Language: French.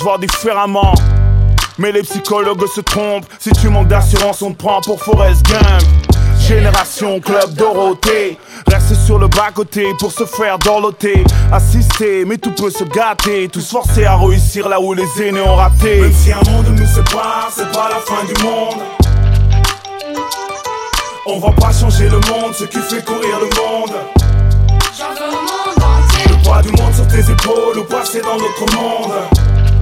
voir différemment. Mais les psychologues se trompent. Si tu manques d'assurance, on te prend pour Forrest Gump. Génération Club Dorothée, reste sur le bas-côté pour se faire dorloter. Assister, mais tout peut se gâter. Tous forcés à réussir là où les aînés ont raté. Même si un monde nous sépare, c'est pas la fin du monde. On va pas changer le monde, ce qui fait courir le monde. J'en veux au monde entier. Le poids du monde sur tes épaules ou passer dans l'autre monde.